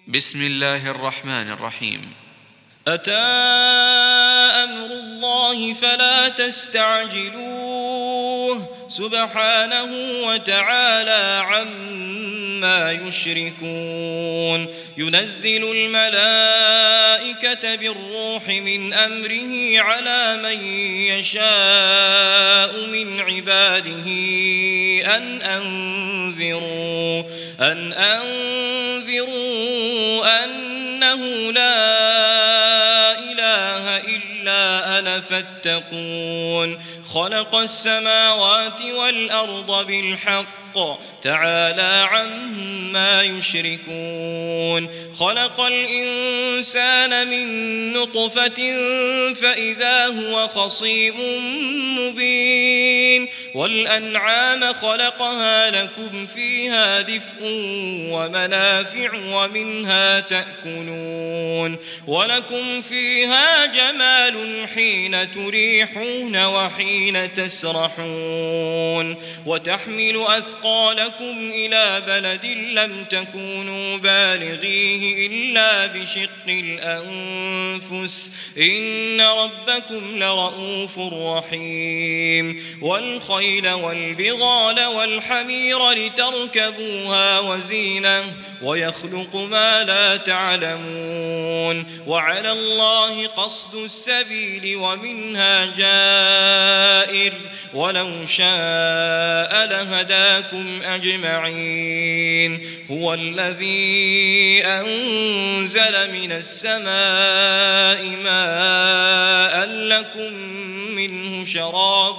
بسم الله الرحمن الرحيم. أتى أمر الله فلا تستعجلوه سبحانه وتعالى عما يشركون. ينزل الملائكة بالروح من أمره على من يشاء من عباده أن أنذروا أنه لا إله إلا أنا فاتقون. خلق السماوات والأرض بالحق تعالى عما يشركون. خلق الإنسان من نطفة فإذا هو خصيم مبين. والأنعام خلقها لكم فيها دفء ومنافع ومنها تأكلون ولكم فيها جمال حين تريحون وحين تسرحون. وتحمل أثقالكم إلى بلد لم تكونوا بالغيه إلا بشق الأنفس إن ربكم لرؤوف رحيم. والخيل والبغال والحمير لتركبوها وزينة ويخلق ما لا تعلمون. وعلى الله قصد السبيل ومنها جائر ولو شاء لهداكم أجمعين. هو الذي أنزل من السماء ماء لكم منه شراب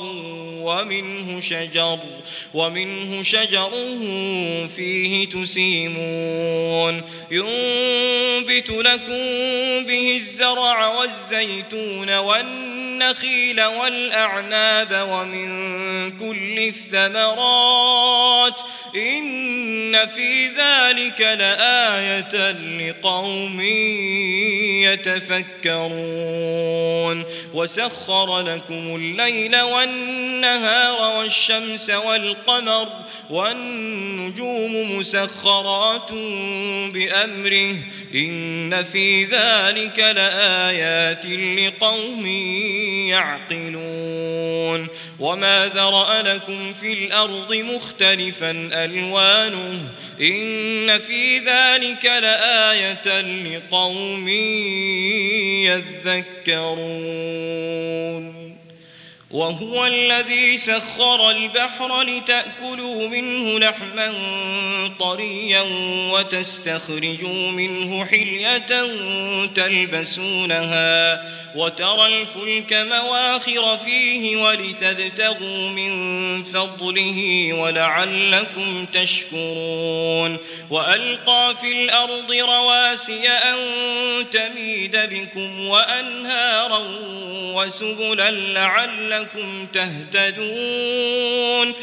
ومنه شجر فيه تسيمون. ينبت لكم به الزرع والزيتون والنخيل والأعناب ومن كل الثمرات إن في ذلك لآية لقوم يتفكرون. وسخر لكم الليل والنهار والشمس والقمر والنجوم مسخرات بأمره إن في ذلك لآيات لقوم يعقلون. وما ذرأ لكم في الأرض مختلفا ألوانه إن في ذلك لآية لقوم يذكرون. وهو الذي سخر البحر لتأكلوا منه لحما طريا وتستخرجوا منه حلية تلبسونها وترى الفلك مواخر فيه ولتبتغوا من فضله ولعلكم تشكرون. وألقى في الأرض رواسي أن تميد بكم وأنهارا وسبلا لعلكم تهتدون.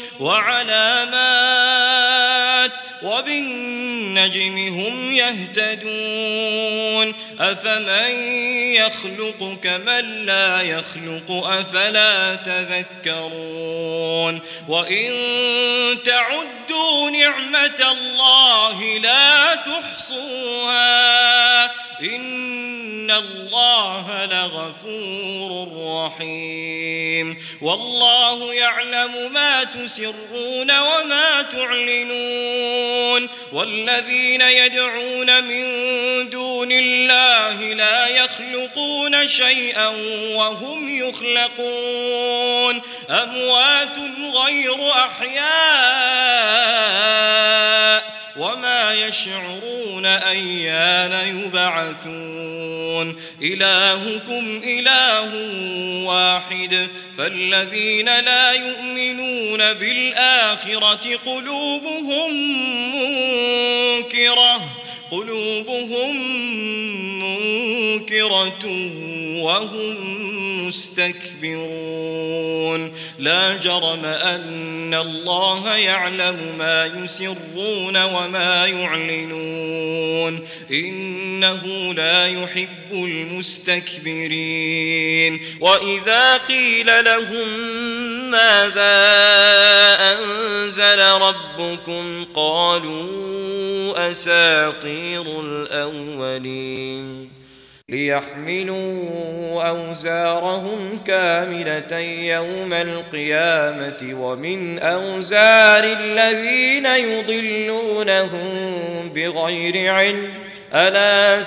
وعلامات وبالنجم هم يهتدون. أفمن يخلق كمن لا يخلق أفلا تذكرون. وإن تعدوا نعمة الله لا تحصوها إن الله لغفور رحيم. والله يعلم ما تسرون وما تعلنون. والذين يدعون من دون الله لا يخلقون شيئا وهم يخلقون أموات غير أحياء وما يشعرون أيان يبعثون. إلهكم إله واحد فالذين لا يؤمنون بالآخرة قلوبهم منكرة وهم مستكبرون. لا جرم أن الله يعلم ما يسرون وما يعلنون إنه لا يحب المستكبرين. وإذا قيل لهم ماذا أنزل ربكم قالوا أساطير الأولين ليحملوا أوزارهم كاملة يوم القيامة ومن أوزار الذين يضلونهم بغير علم ألا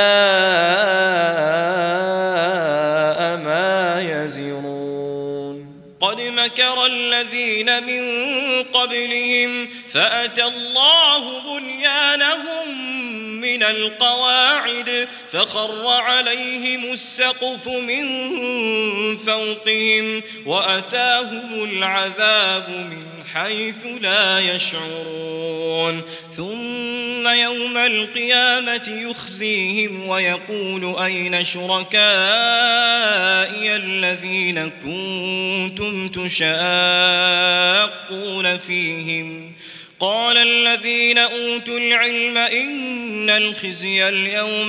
ساء ما يزرون قد مكر الذين من قبلهم فأتى الله بنيانهم من القواعد فخر عليهم السقف من فوقهم وأتاهم العذاب من حيث لا يشعرون ثم يوم القيامة يخزيهم ويقول أين شركائي الذين كنتم تشاقون فيهم قال الذين أوتوا العلم إن الخزي اليوم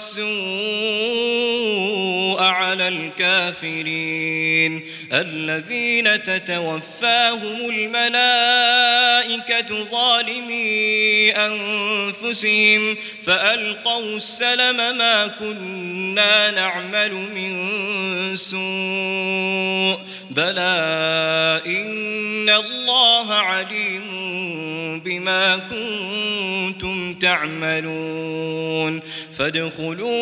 والسوء على الكافرين الذين تتوفاهم الملائكة ظالمي أنفسهم فألقوا السلم ما كنا نعمل من سوء بلى إن الله عليم بما كنتم تعملون فادخلوا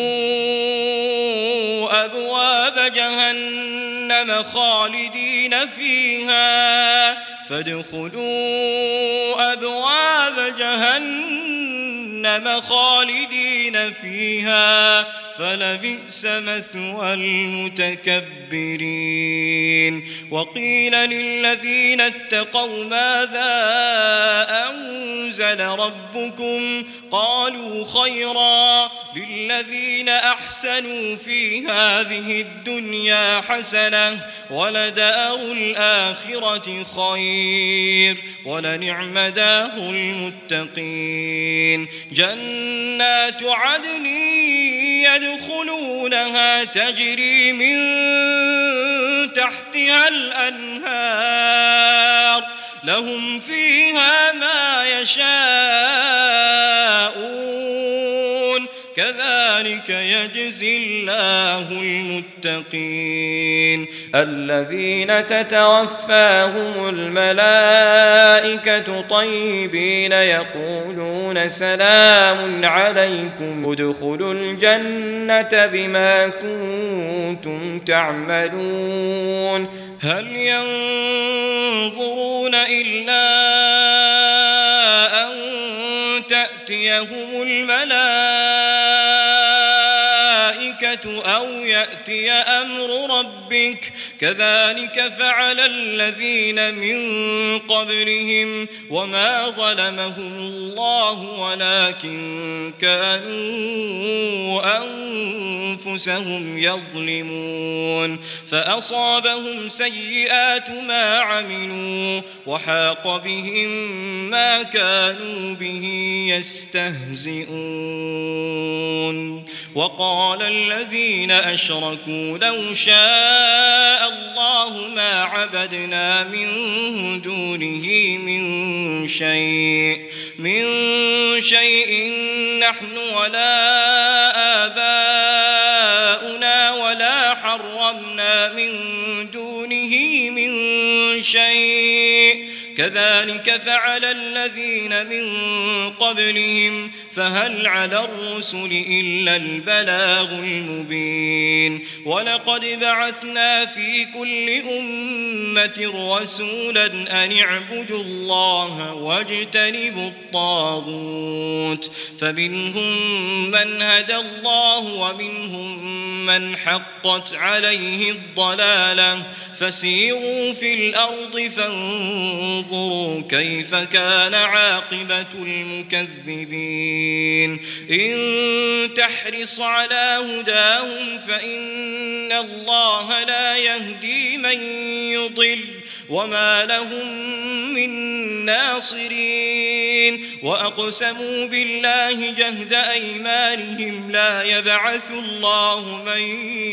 أبواب جهنم خالدين فيها فادخلوا أبواب جهنم خالدين فيها فلبئس مثوى المتكبرين وقيل للذين اتقوا ماذا أنزل ربكم قالوا خيرا للذين أحسنوا في هذه الدنيا حسنة ولدار الآخرة خير ولنعم دار المتقين جنات عدن يدخلونها تجري من تحتها الأنهار لهم فيها ما يشاءون كذلك يجزي الله المتقين الذين تتوفاهم الملائكة طيبين يقولون سلام عليكم ادخلوا الجنة بما كنتم تعملون هل ينظرون إلا أن تأتيهم الملائكة أو يأتي أمر ربك كذلك فعل الذين من قبلهم وما ظلمهم الله ولكن كانوا أنفسهم يظلمون فأصابهم سيئات ما عملوا وحاق بهم ما كانوا به يستهزئون وقال الذين أشركوا لو شاء الله ما عبدنا من دونه من شيء نحن ولا آباؤنا ولا حرمنا من دونه من شيء كذلك فعل الذين من قبلهم فهل على الرسل إلا البلاغ المبين ولقد بعثنا في كل أمة رسولا أن اعبدوا الله واجتنبوا الطاغوت فمنهم من هدى الله ومنهم من حقت عليه الضلالة فسيروا في الأرض فانظروا كيف كان عاقبة المكذبين إن تحرص على هداهم فإن الله لا يهدي من يضل وما لهم من ناصرين وأقسموا بالله جهد أيمانهم لا يبعث الله من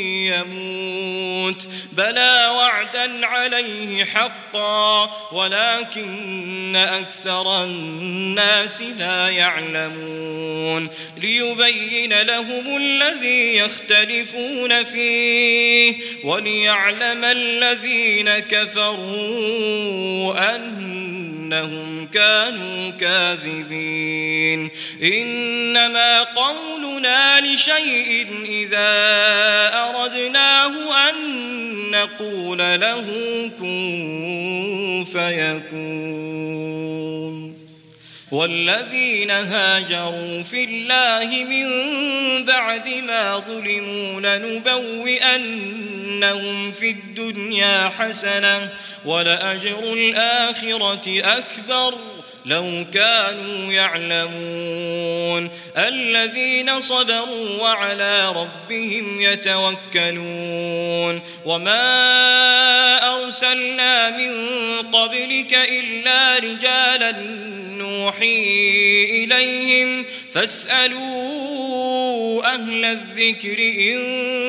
يموت بلى وعدا عليه حقا ولكن أكثر الناس لا يعلمون ليبين لهم الذي يختلفون فيه وليعلم الذين كفروا أنهم كانوا كاذبين إنما قولنا لشيء إذا أردناه أن نقول له كن فيكون والذين هاجروا في الله من بعد ما ظلموا لنبوئنهم في الدنيا حسنة ولأجر الآخرة أكبر لو كانوا يعلمون الذين صبروا وعلى ربهم يتوكلون وما أرسلنا من قبلك إلا رجالا نوحي إليهم فاسألوا أهل الذكر إن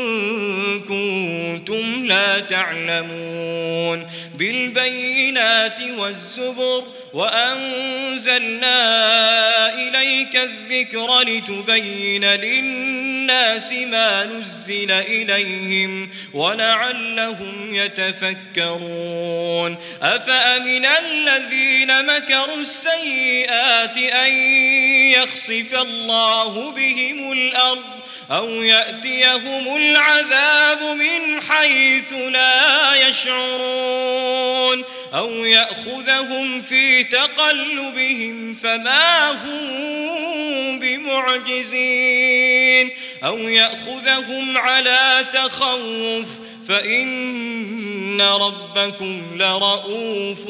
كنتم لا تعلمون بالبينات والزبر وأنزلنا إليك الذكر لتبين للناس ما نزل إليهم ولعلهم يتفكرون أفأمن الذين مكروا السيئات أن يخسف الله بهم الأرض أو يأتيهم العذاب من حيث لا يشعرون أو يأخذهم في تقلبهم فما هم بمعجزين أو يأخذهم على تخوف فإن ربكم لرؤوف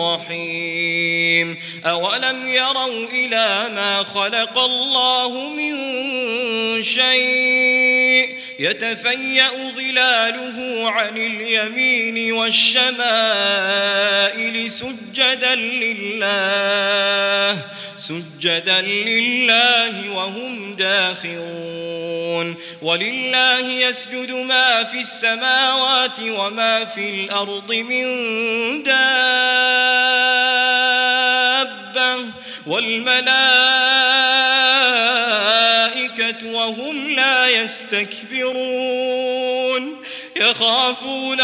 رحيم أولم يروا إلى ما خلق الله من شيء يتفيأ ظلاله عن اليمين والشمائل سجدا لله وهم داخرون ولله يسجد ما في السماوات وما في الأرض من دابة والملائكة وهم لا يستكبرون يخافون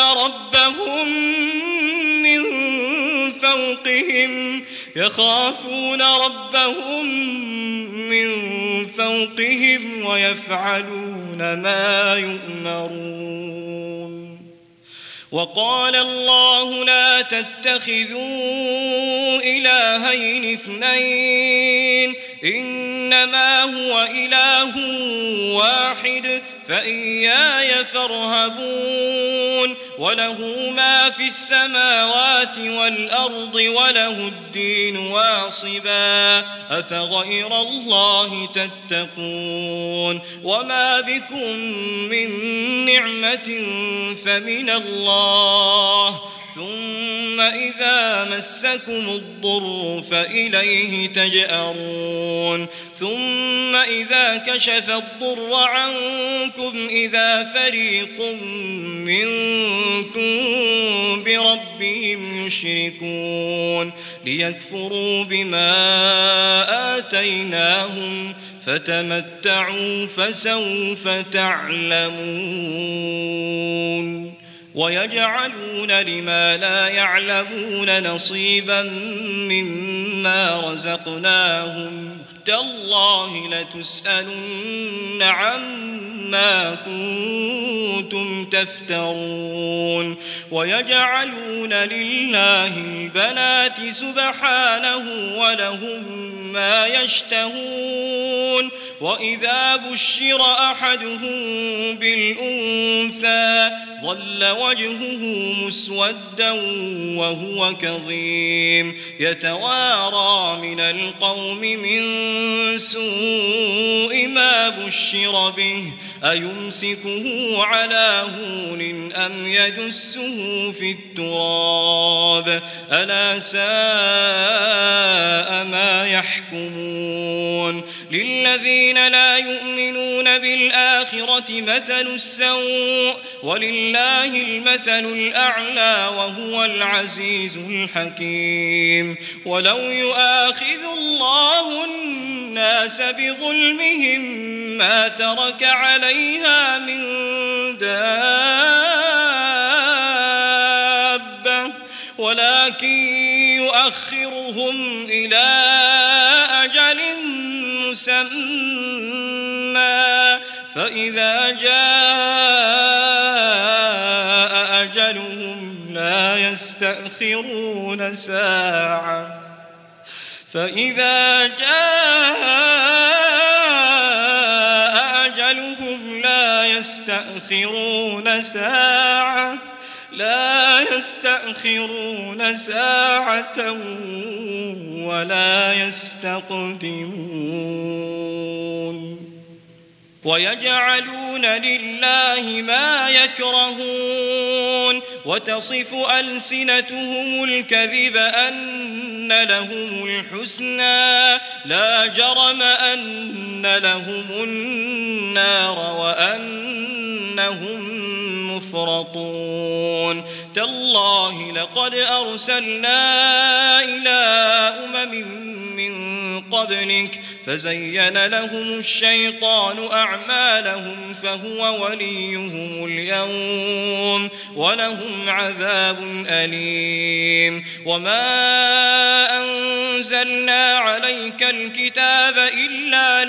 ربهم من فوقهم ويفعلون ما يؤمرون وقال الله لا تتخذوا إلهين اثنين إنما هو إله واحد فإياي فارهبون وله ما في السماوات والأرض وله الدين واصبا أفغير الله تتقون وما بكم من نعمة فمن الله ثم إذا مسكم الضر فإليه تجأرون ثم إذا كشف الضر عنكم إذا فريق منكم بربهم يشركون ليكفروا بما آتيناهم فتمتعوا فسوف تعلمون ويجعلون لما لا يعلمون نصيبا مما رزقناهم تالله لتسألن عما كنتم تفترون ويجعلون لله البنات سبحانه ولهم ما يشتهون وإذا بشر أحدهم بالأنثى ظل وجهه مسودا وهو كظيم يتوارى من القوم من سوء ما بشر به أيمسكه على هون أم يدسه في التراب ألا ساء ما يحكمون للذين لا يؤمنون بالآخرة مثل السوء ولله المثل الأعلى وهو العزيز الحكيم ولو يؤاخذ الله الناس بظلمهم ما ترك عليها من دابة ولكن يؤخرهم إلى أجل مسمى فإذا جاء أجلهم لا يستأخرون ساعة فإذا جاء أجلهم لا يستأخرون ساعة ولا يستقدمون ويجعلون لله ما يكرهون وتصف ألسنتهم الكذب أن لهم الحسنى لا جرم أن لهم النار وأنهم مفرطون تالله لقد أرسلنا إلى من قبلك فزين لهم الشيطان أعمالهم فهو وليهم اليوم ولهم عذاب أليم وما أنزلنا عليك الكتاب إلا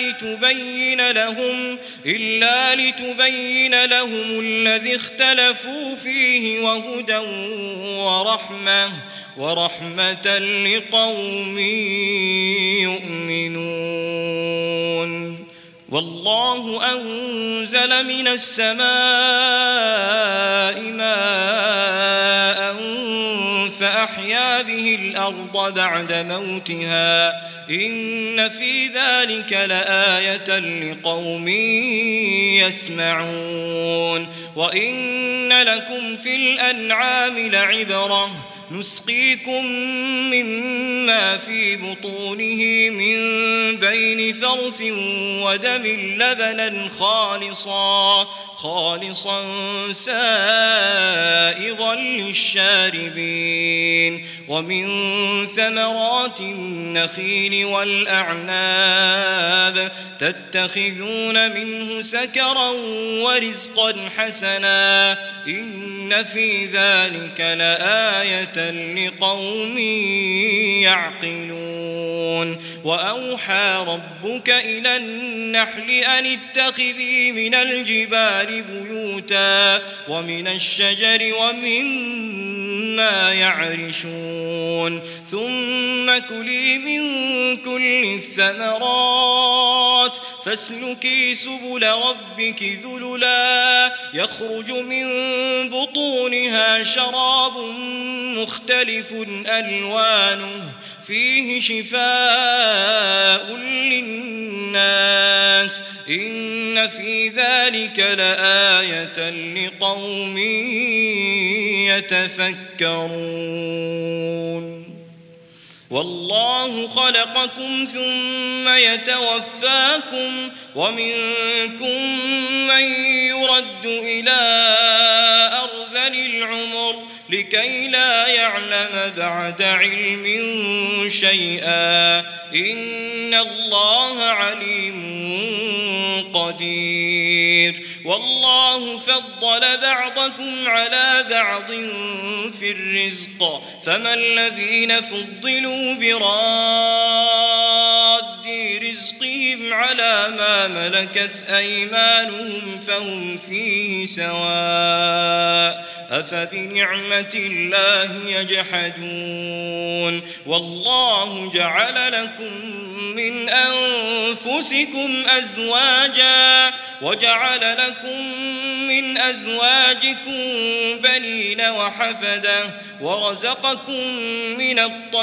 لتبين لهم الذي اختلفوا فيه وهدى ورحمة لقوم يؤمنون والله أنزل من السماء ماء فأحيا به الأرض بعد موتها إن في ذلك لآية لقوم يسمعون وإن لكم في الأنعام لعبرة نسقيكم مما في بطونه من بين فرث ودم لبنا خالصا سائغا للشاربين ومن ثمرات النخيل والأعناب تتخذون منه سكرا ورزقا حسنا إن في ذلك لآية لقوم يعقلون وأوحى ربك إلى النحل أن اتخذي من الجبال بيوتا ومن الشجر ومما يعرشون ثم كلي من كل الثمرات فاسلكي سبل ربك ذللا يخرج من بطونها شراب مختلف ألوانه فيه شفاء للناس إن في ذلك لآية لقوم يتفكرون والله خلقكم ثم يتوفاكم ومنكم من يرد إلى أرذل العمر لكي لا يعلم بعد علم شيئا إن الله عليم قدير والله فضل بعضكم على بعض في الرزق فما الذين فضلوا براد رزقهم أنفسهم على ما ملكت أيمانهم فهم فيه سواء أفبنعمة الله يجحدون والله جعل لكم من أنفسكم أزواجا وجعل لكم من أزواجكم بنين وحفدة ورزقكم من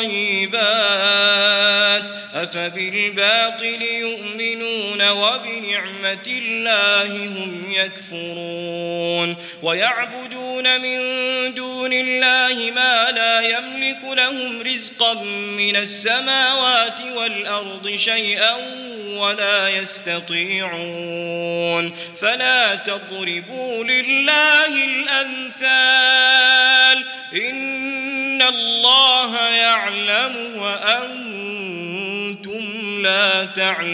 الطيبات أفبالباطل يؤمنون وبنعمة الله هم يكفرون ويعبدون من دون الله ما لا يملك لهم رزقا من السماوات والأرض شيئا ولا يستطيعون فلا تضربوا لله الأمثال إن الله يعلم وأنتم لا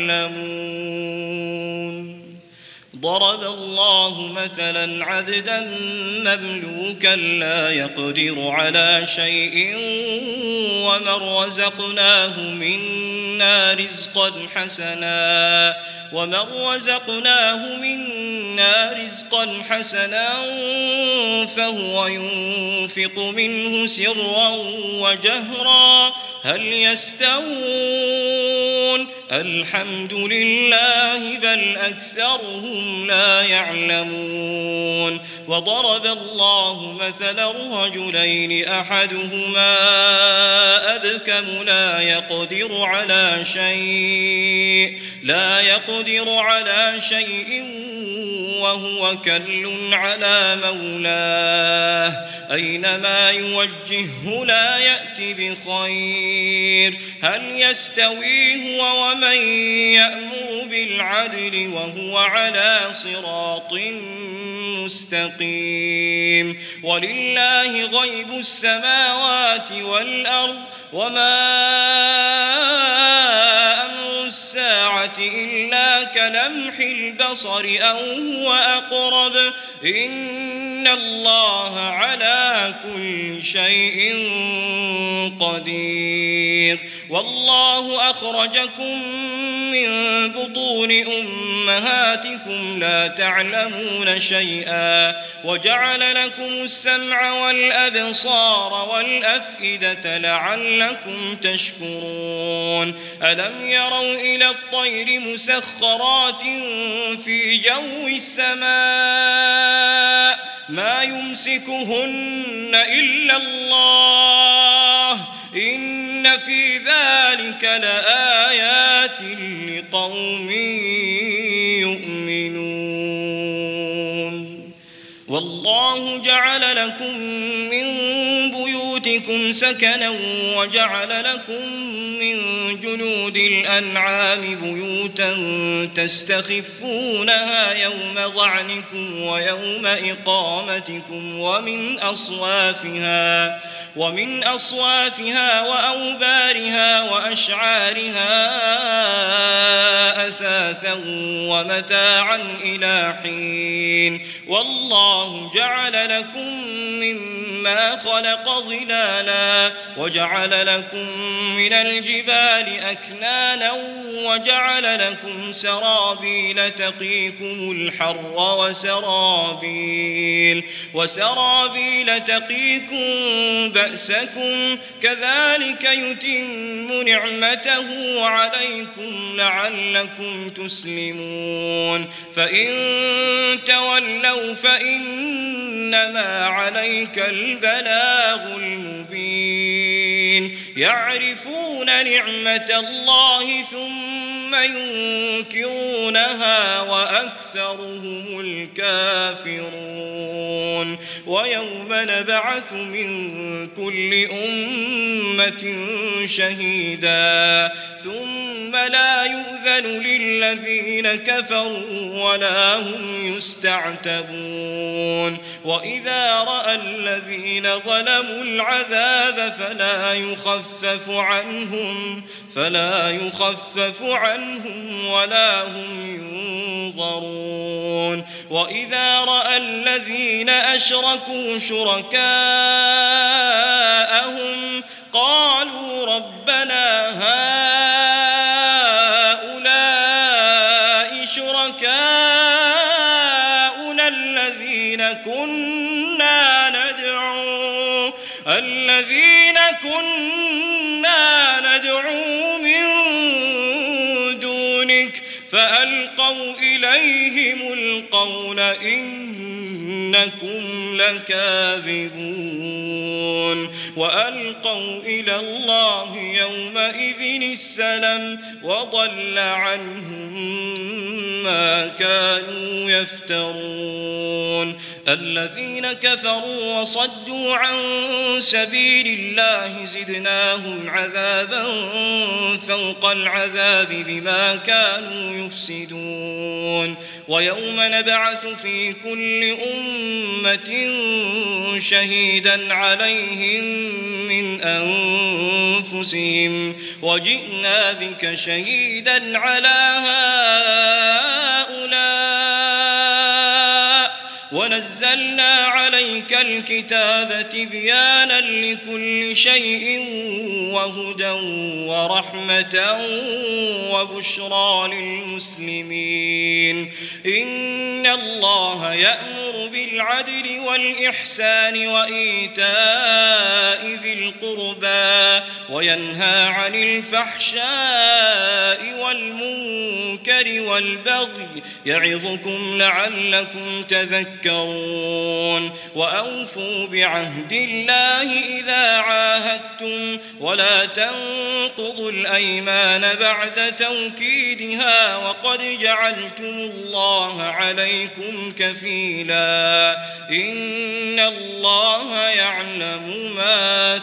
تعلمون ضرب الله مثلا عبدا مملوكا لا يقدر على شيء ومن رزقناه منا رزقا حسنا فهو ينفق منه سرا وجهرا هل يستوون الحمد لله بل أكثرهم لا يعلمون وضرب الله مثلا رجلين أحدهما أبكم لا يقدر على شيء وهو كل على مولاه أينما يوجهه لا يأتي بخير هل يستوي هو ومن يأمر بالعدل وهو على صراط مستقيم ولله غيب السماوات والأرض وما أمر الساعة إلا كلمح البصر أو هو أقرب إن الله على كل شيء قدير والله أخرجكم من بطون أمهاتكم لا تعلمون شيئا وجعل لكم السمع والأبصار والأفئدة لعلكم تشكرون ألم يروا إلى الطير مسخرات في جو السماء ما يمسكهن إلا الله إن في ذلك لآيات لقوم يؤمنون والله جعل لكم من بيوتكم سكنا وجعل لكم من جلود الأنعام بيوتا تستخفونها يوم ظعنكم ويوم إقامتكم ومن أصوافها وأوبارها وأشعارها أثاثا ومتاعا إلى حين والله جعل لكم مما خلق ظلالا وجعل لكم من الجبال أكنانا وجعل لكم سرابيل تقيكم الحر وسرابيل تقيكم بأسكم كذلك يتم نعمته عليكم لعلكم تسلمون فإن تولوا فإنما عليك البلاغ المبين يعرفون نعمة الله ثم ينكرونها وأكثرهم الكافرون ويوم نبعث من كل أمة شهيدا ثم لا يؤذن للذين كفروا ولا هم يستعتبون وإذا رأى الذين ظلموا العذاب فلا يخفف عنهم ولا هم ينظرون وإذا رأى الذين أشركوا شركاءهم قالوا ربنا هؤلاء الذين كنا ندعو من دونك فألقوا إليهم القول إنكم لكاذبون وألقوا إلى الله يومئذ السلم وضل عنهم ما كانوا يفترون الذين كفروا وصدوا عن سبيل الله زدناهم عذابا فوق العذاب بما كانوا يفسدون ويوم نبعث في كل أمة شهيدا عليهم من أنفسهم وجئنا بك شهيدا على هؤلاء ونزلنا عليك الكتاب تبيانا لكل شيء وهدى ورحمة وبشرى للمسلمين إن الله يأمر بالعدل والإحسان وإيتاء ذي القربى وينهى عن الفحشاء والمنكر والبغي يعظكم لعلكم تذكرون وأوفوا بعهد الله إذا عاهدتم ولا تنقضوا الأيمان بعد توكيدها وقد جعلتم الله عليكم كفيلا إن الله يعلم ما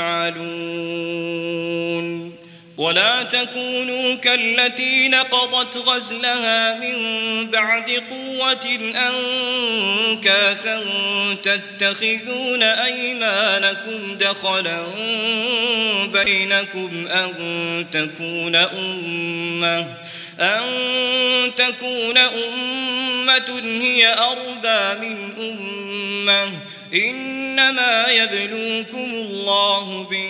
تفعلون ولا تكونوا كالتي نقضت غزلها من بعد قوة أنكاثا تتخذون أيمانكم دخلا بينكم أن تكون أمة هي أربى من أمة إنما يبلوكم الله به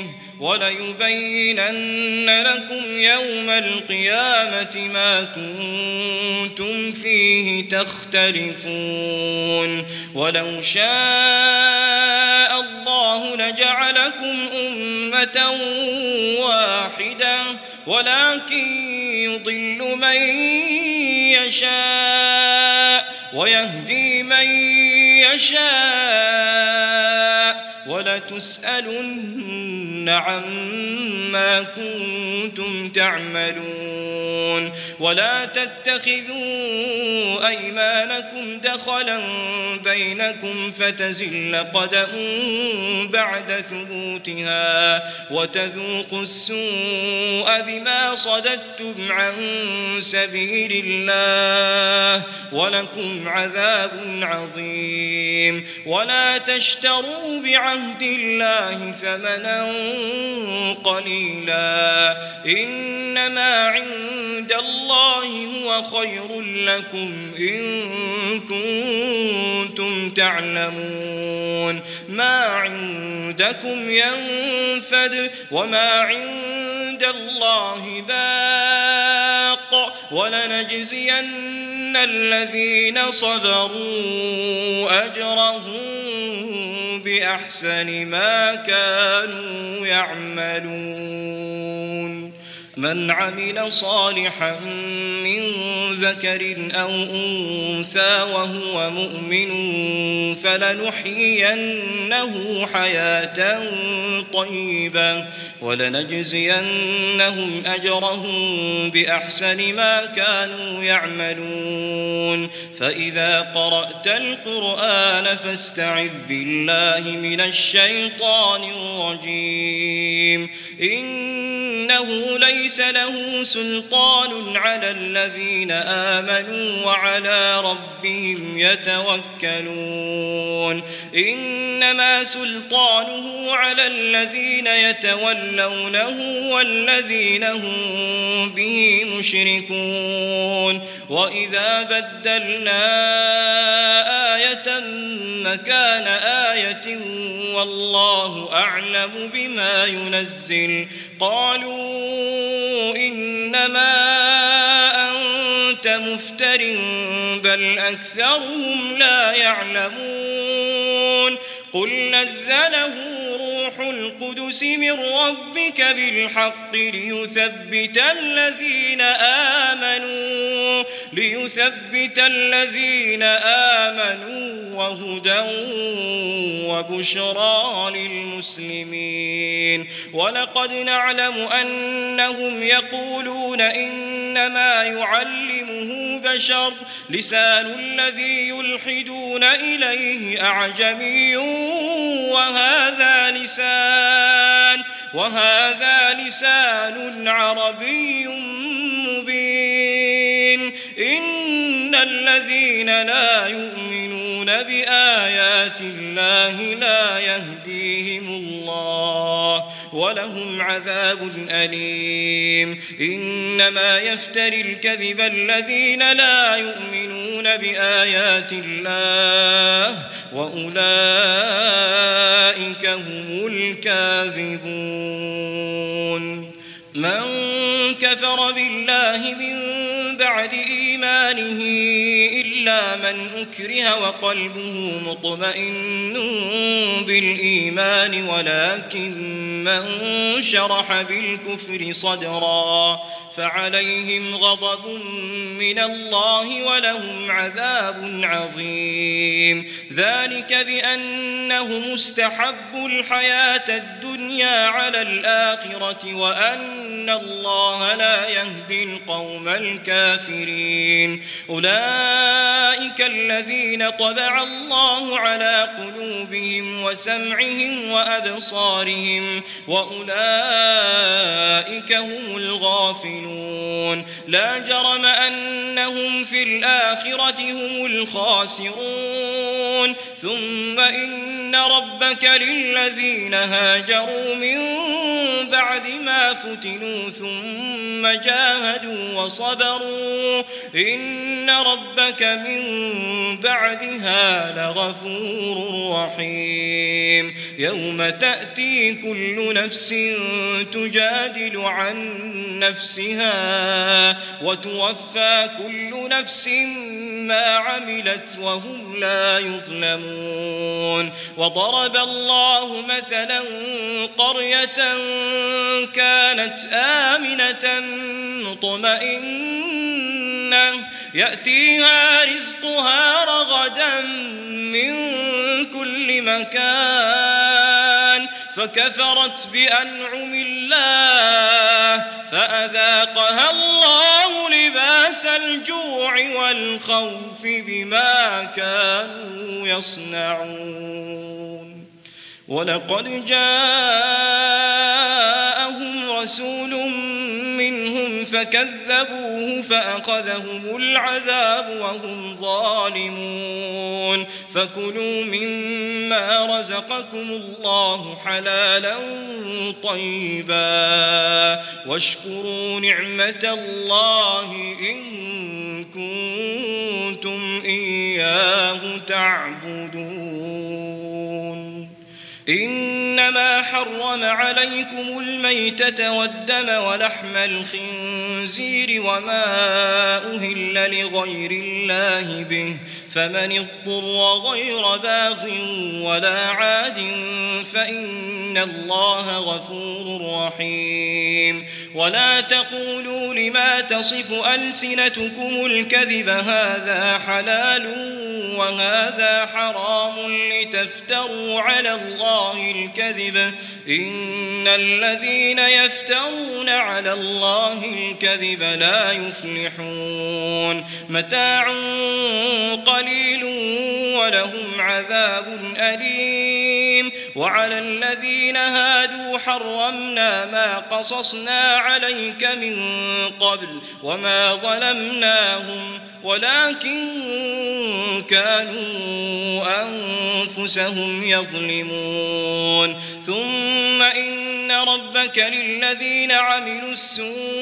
وليبينن لكم يوم القيامة ما كنتم فيه تختلفون ولو شاء الله لجعلكم أمة واحدة ولكن يضل من يشاء ويهدي من يشاء ولتسألن عما كنتم تعملون ولا تتخذوا أيمانكم دخلا بينكم فتزل قدم بعد ثبوتها وتذوقوا السوء بما صددتم عن سبيل الله ولكم عذاب عظيم ولا تشتروا بعهد الله ثمنا قليلا إنما عند الله هو خير لكم إن كنتم تعلمون ما عندكم ينفد وما عند الله باق ولنجزين الذين صبروا أجرهم بأحسن ما كانوا يعملون من عمل صالحا من ذكر أو أنثى وهو مؤمن فلنحيينه حياة طيبة ولنجزينهم أجرهم بأحسن ما كانوا يعملون فإذا قرأت القرآن فاستعذ بالله من الشيطان الرجيم إنه ليس له سلطان على الذين آمنوا وعلى ربهم يتوكلون إنما سلطانه على الذين يتولونه والذين هم به مشركون وإذا بدلنا آية مكان آية والله أعلم بما ينزل قالوا إنما أنت كنت مفتر بل أكثرهم لا يعلمون قل نزله روح القدس من ربك بالحق ليثبت الذين آمنوا وهدى وبشرى للمسلمين ولقد نعلم أنهم يقولون إنما يعلمه بشر لسان الذي يلحدون إليه أعجمي وهذا لسان عربي مبين إن الذين لا يؤمنون بآيات الله لا يهديهم الله ولهم عذاب أليم إنما يفتري الكذب الذين لا يؤمنون بآيات الله وأولئك هم الكاذبون من كفر بالله من بعد إيمانه إلا من أكره وقلبه مطمئن بالإيمان ولكن من شرح بالكفر صدرا فعليهم غضب من الله ولهم عذاب عظيم ذلك بأنهم استحبوا الحياة الدنيا على الآخرة وأن الله لا يهدي القوم الكافرين أولئك الذين طبع الله على قلوبهم وسمعهم وأبصارهم وأولئك هم الغافلون لا جرم أنهم في الآخرة هم الخاسرون ثم إن ربك للذين هاجروا من بعد ما فتنوا ثم جاهدوا وصبروا إن ربك من بعدها لغفور رحيم يوم تأتي كل نفس تجادل عن نفسها وتوفى كل نفس ما عملت وهم لا يظلمون وضرب الله مثلا قرية كانت آمنة مطمئنة يأتيها رزقها رغدا من كل مكان فكفرت بأنعم الله فأذاقها الله لباس الجوع والخوف بما كانوا يصنعون ولقد جاءهم رسول منهم فكذبوه فأخذهم العذاب وهم ظالمون فكلوا مما رزقكم الله حلالا طيبا واشكروا نعمة الله إن كنتم إياه تعبدون إنما حرم عليكم الميتة والدم ولحم الخنزير وما أهل لغير الله به فمن اضطر غير باغ ولا عاد فإن الله غفور رحيم ولا تقولوا لما تصف ألسنتكم الكذب هذا حلال وهذا حرام لتفتروا على الله الكذب إن الذين يفترون على الله الكذب لا يفلحون متاع قليل ولهم عذاب أليم وعلى الذين هادوا حرمنا ما قصصنا عليك من قبل وما ظلمناهم ولكن كانوا أنفسهم يظلمون ثم إن ربك للذين عملوا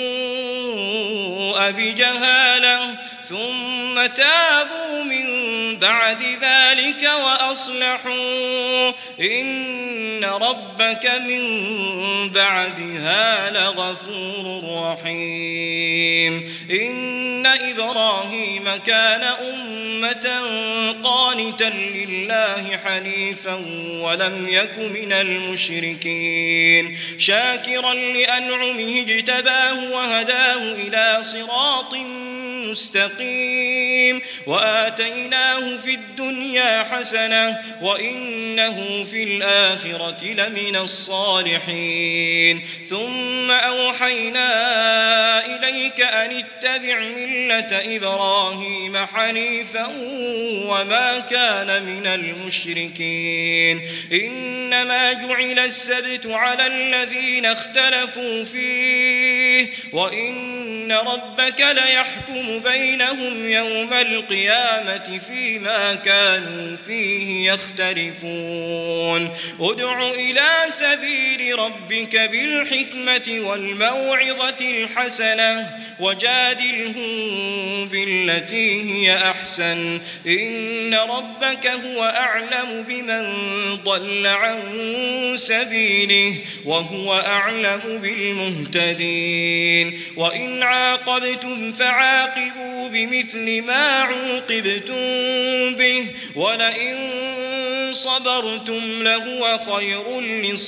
السوء بجهالة ثم تابوا من بعد ذلك وأصلحوا إن ربك من بعدها لغفور رحيم إن إبراهيم كان أمة قانتا لله حنيفا ولم يك من المشركين شاكرا لأنعمه اجتباه وهداه إلى صراط مستقيم وآتيناه في الدنيا حسنة وإنه في الآخرة لمن الصالحين ثم أوحينا إليك أن اتبع ملة إبراهيم حنيفا وما كان من المشركين إنما جعل السبت على الذين اختلفوا فيه وإن ربك ليحكم بينهم يوم القيامة فيما كانوا فيه يختلفون ادع إلى سبيل ربك بالحكمة والموعظة الحسنة وجادلهم بالتي هي أحسن إن ربك هو أعلم بمن ضل عن سبيله وهو أعلم بالمهتدين وإن عاقبتم فعاقبوا بمثل ما عوقبتم به ولئن صبرتم لهو خير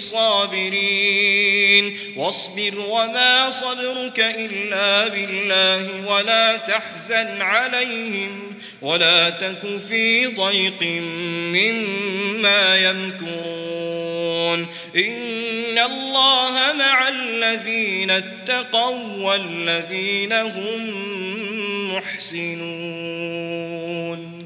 للصابرين واصبر وما صبرك إلا بالله ولا تحزن عليهم ولا تك في ضيق مما يمكرون إن الله مع الذين اتقوا والذين هم محسنون